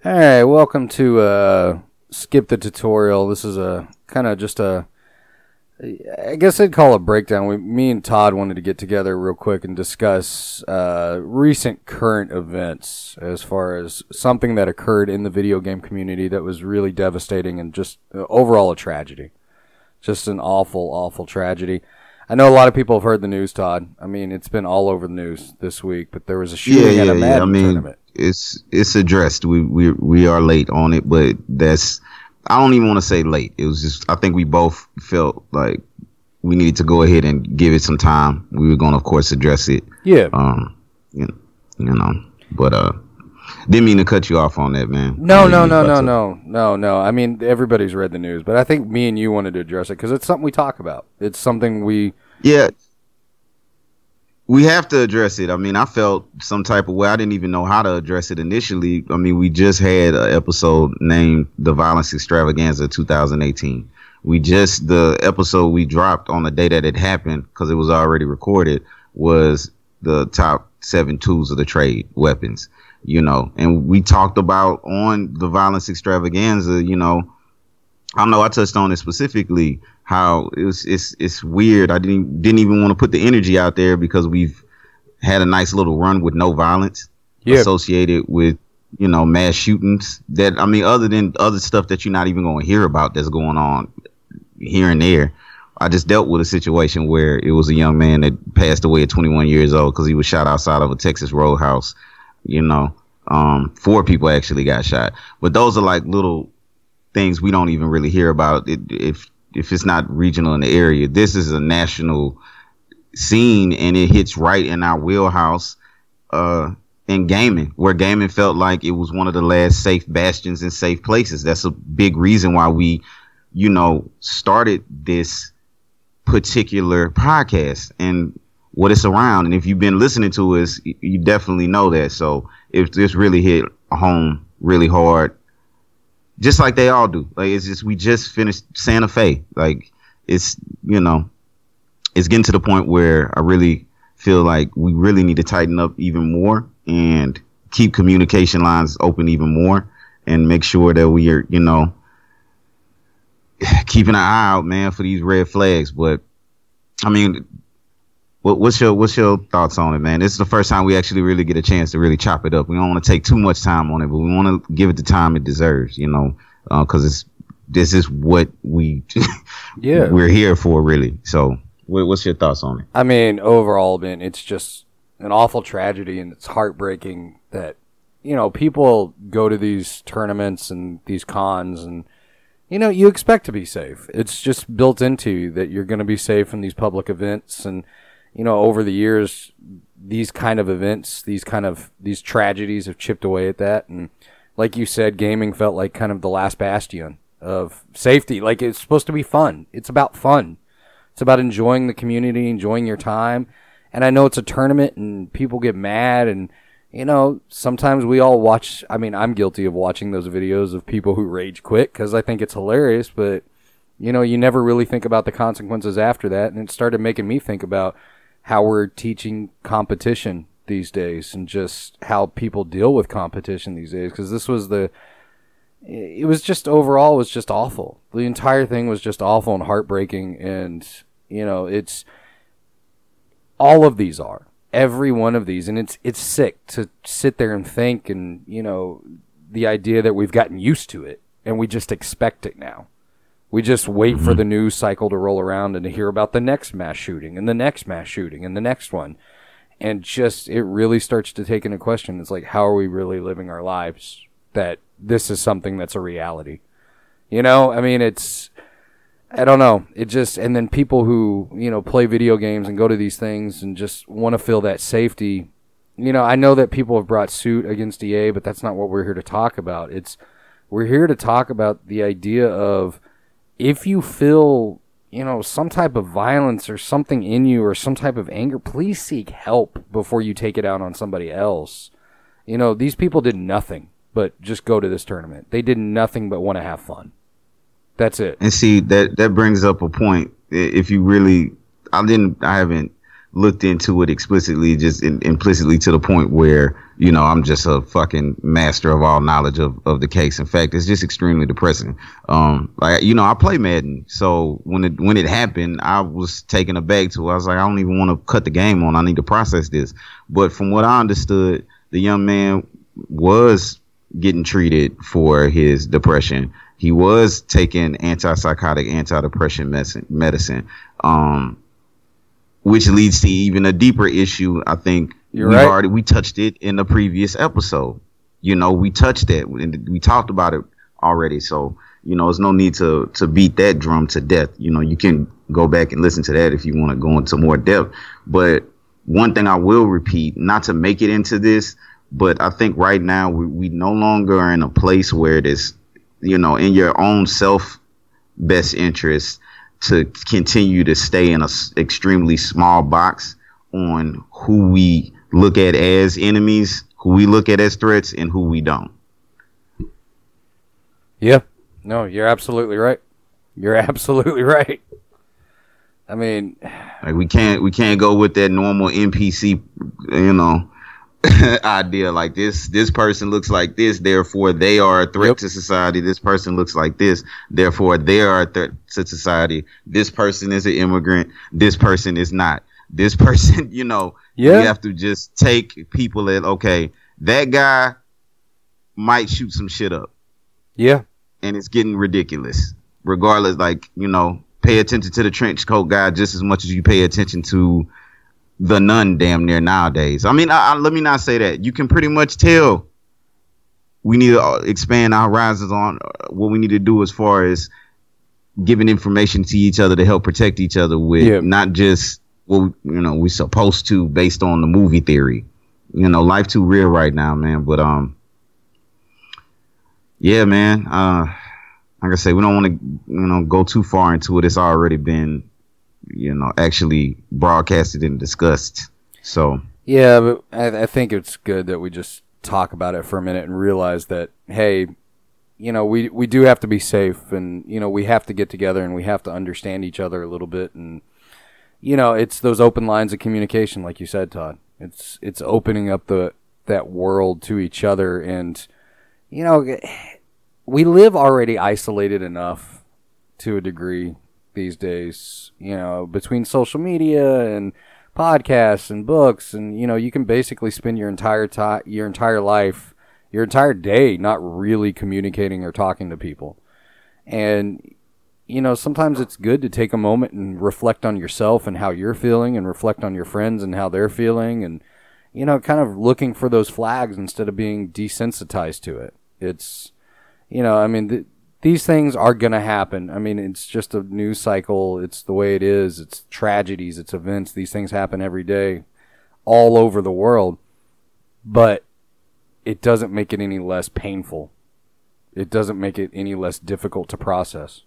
All right, welcome to Skip the Tutorial. This is a kind of just a, I guess I'd call it a breakdown. Me and Todd wanted to get together real quick and discuss recent current events as far as something that occurred in the video game community that was really devastating and just overall a tragedy. Just an awful, awful tragedy. I know a lot of people have heard the news, Todd. I mean, it's been all over the news this week, but there was a shooting at a Madden tournament. It's addressed. We are late on it, but I don't even want to say late. It was just I think we both felt like we needed to go ahead and give it some time. We were going to, of course, address it. Yeah. You know, but didn't mean to cut you off on that, man. No. I mean, everybody's read the news, but I think me and you wanted to address it because it's something we talk about. It's something we. Yeah. We have to address it. I mean, I felt some type of way. I didn't even know how to address it initially. I mean, we just had an episode named The Violence Extravaganza 2018. The episode we dropped on the day that it happened, because it was already recorded, was the top 7 tools of the trade weapons, you know. And we talked about on The Violence Extravaganza, you know, I know I touched on it specifically, how it's weird. I didn't even want to put the energy out there because we've had a nice little run with no violence associated with, you know, mass shootings that, I mean, other than other stuff that you're not even going to hear about that's going on here and there. I just dealt with a situation where it was a young man that passed away at 21 years old because he was shot outside of a Texas Roadhouse. You know, 4 people actually got shot. But those are like little things we don't even really hear about if it's not regional in the area. This is a national scene, and it hits right in our wheelhouse in gaming, where gaming felt like it was one of the last safe bastions and safe places. That's a big reason why we, you know, started this particular podcast and what it's around. And if you've been listening to us, you definitely know that. So if this really hit home really hard, just like they all do. Like, it's just, we just finished Santa Fe. Like, it's, you know, it's getting to the point where I really feel like we really need to tighten up even more and keep communication lines open even more and make sure that we are, you know, keeping an eye out, man, for these red flags. But I mean, what's your thoughts on it, man? This is the first time we actually really get a chance to really chop it up. We don't want to take too much time on it, but we want to give it the time it deserves, you know, because this is what we're here for, really. So what's your thoughts on it? I mean, overall, man, it's just an awful tragedy, and it's heartbreaking that, you know, people go to these tournaments and these cons, and, you know, you expect to be safe. It's just built into you that you're going to be safe in these public events. And, you know, over the years, these kind of events, these tragedies have chipped away at that. And like you said, gaming felt like kind of the last bastion of safety. Like, it's supposed to be fun. It's about fun. It's about enjoying the community, enjoying your time. And I know it's a tournament and people get mad, and, you know, sometimes we all watch. I mean, I'm guilty of watching those videos of people who rage quit because I think it's hilarious, but, you know, you never really think about the consequences after that. And it started making me think about how we're teaching competition these days and just how people deal with competition these days. Because it was just overall was just awful. The entire thing was just awful and heartbreaking. And, you know, it's all of these are. Every one of these, and it's sick to sit there and think, and, you know, the idea that we've gotten used to it and we just expect it now. We just wait for the news cycle to roll around and to hear about the next mass shooting and the next mass shooting and the next one, and just it really starts to take into question. It's like, how are we really living our lives that this is something that's a reality? You know, I mean, I don't know. It just, and then people who, you know, play video games and go to these things and just want to feel that safety. You know, I know that people have brought suit against EA, but that's not what we're here to talk about. We're here to talk about the idea of, if you feel, you know, some type of violence or something in you or some type of anger, please seek help before you take it out on somebody else. You know, these people did nothing but just go to this tournament. They did nothing but want to have fun. That's it. And see, that brings up a point. If you really, I haven't looked into it explicitly, just implicitly, to the point where, you know, I'm just a fucking master of all knowledge of the case. In fact, it's just extremely depressing. Like, you know, I play Madden, so when it happened, I was taken aback to. I was like, I don't even want to cut the game on. I need to process this. But from what I understood, the young man was getting treated for his depression. He was taking antipsychotic, antidepressant medicine. Which leads to even a deeper issue. I think we touched it in the previous episode. You know, we touched it and we talked about it already. So, you know, there's no need to beat that drum to death. You know, you can go back and listen to that if you want to go into more depth. But one thing I will repeat, not to make it into this, but I think right now we no longer are in a place where it is, you know, in your own self best interest to continue to stay in a extremely small box on who we look at as enemies, who we look at as threats, and who we don't. Yeah. No, you're absolutely right. You're absolutely right. I mean, like we can't go with that normal NPC, you know, idea like this person looks like this, therefore they are a threat to society. This person looks like this, therefore they are a threat to society. This person is an immigrant, this person is not. This person, you know, you have to just take people at, okay, that guy might shoot some shit up. Yeah. And it's getting ridiculous. Regardless, like, you know, pay attention to the trench coat guy just as much as you pay attention to the nun damn near nowadays. I mean, let me not say that. You can pretty much tell we need to expand our horizons on what we need to do as far as giving information to each other to help protect each other with, not just what, you know, we're supposed to based on the movie theory. You know, life too real right now, man. But yeah, man. Like I say, we don't want to, you know, go too far into it. It's already been, you know, actually broadcasted and discussed. So yeah, but I think it's good that we just talk about it for a minute and realize that, hey, you know, we do have to be safe, and, you know, we have to get together and we have to understand each other a little bit. And, you know, it's those open lines of communication, like you said, Todd. It's opening up that world to each other. And, you know, we live already isolated enough to a degree these days, you know, between social media and podcasts and books, and, you know, you can basically spend your entire life, your entire day not really communicating or talking to people. And, you know, sometimes it's good to take a moment and reflect on yourself and how you're feeling, and reflect on your friends and how they're feeling, and, you know, kind of looking for those flags instead of being desensitized to it. It's, you know, I mean, these things are going to happen. I mean, it's just a news cycle. It's the way it is. It's tragedies. It's events. These things happen every day all over the world. But it doesn't make it any less painful. It doesn't make it any less difficult to process.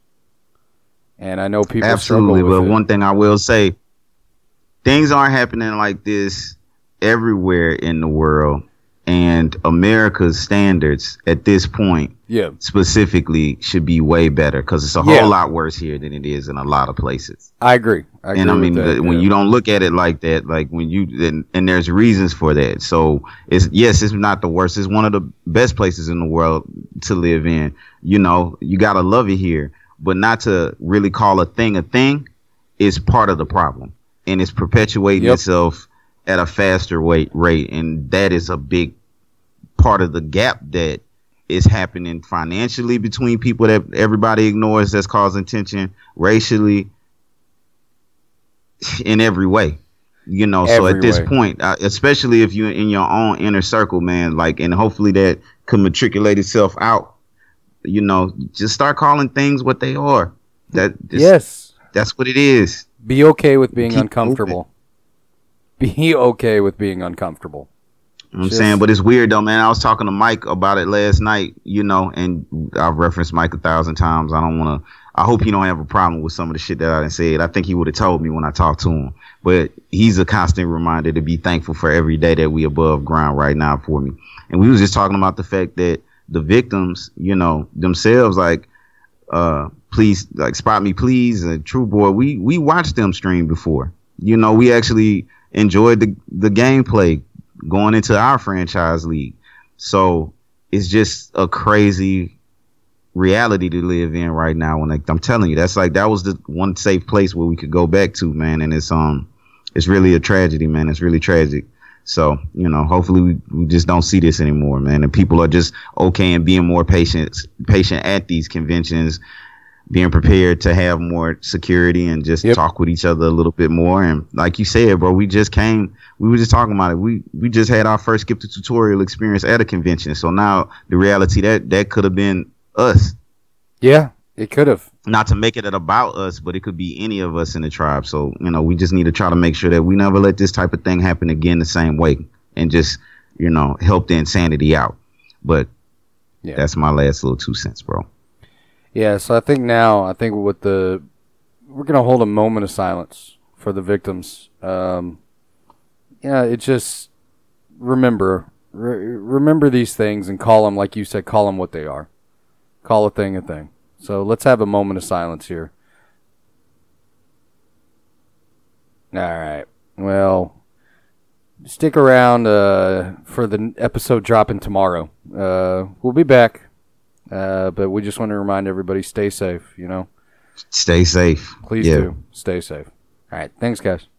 And I know people absolutely, struggle with but it. One thing I will say, things aren't happening like this everywhere in the world. And America's standards at this point, specifically, should be way better, because it's a whole lot worse here than it is in a lot of places. I agree. And I mean, when you don't look at it like that, like when you, and there's reasons for that. So it's not the worst. It's one of the best places in the world to live in. You know, you gotta love it here, but not to really call a thing is part of the problem, and it's perpetuating itself at a faster rate, and that is a big part of the gap that is happening financially between people that everybody ignores, that's causing tension racially, in every way, you know. So at this point, especially if you're in your own inner circle, man, like, and hopefully that can matriculate itself out, you know, just start calling things what they are. That's what it is. Be okay with being uncomfortable. Be okay with being uncomfortable. I'm saying, but it's weird though, man. I was talking to Mike about it last night, you know, and I've referenced Mike 1,000 times. I hope he don't have a problem with some of the shit that I done said. I think he would have told me when I talked to him, but he's a constant reminder to be thankful for every day that we above ground right now for me. And we was just talking about the fact that the victims, you know, themselves, like, please, like, Spot Me Please and True Boy, we watched them stream before. we actually enjoyed the gameplay going into our franchise league. So it's just a crazy reality to live in right now. When I'm telling you, that was the one safe place where we could go back to, man. And it's really a tragedy, man. It's really tragic. So, hopefully we just don't see this anymore, man. And people are just okay and being more patient at these conventions, being prepared to have more security and just talk with each other a little bit more. And like you said, bro, we were just talking about it. We just had our first Skip the Tutorial experience at a convention. So now the reality that could have been us. Yeah, it could have. Not to make it about us, but it could be any of us in the tribe. So, we just need to try to make sure that we never let this type of thing happen again the same way and just, help the insanity out. But that's my last little 2 cents, bro. Yeah, so I think we're going to hold a moment of silence for the victims. It just remember these things and call them, like you said, call them what they are. Call a thing a thing. So let's have a moment of silence here. All right. Well, stick around for the episode dropping tomorrow. We'll be back. But we just want to remind everybody, stay safe, Stay safe. Please do. Stay safe. All right. Thanks, guys.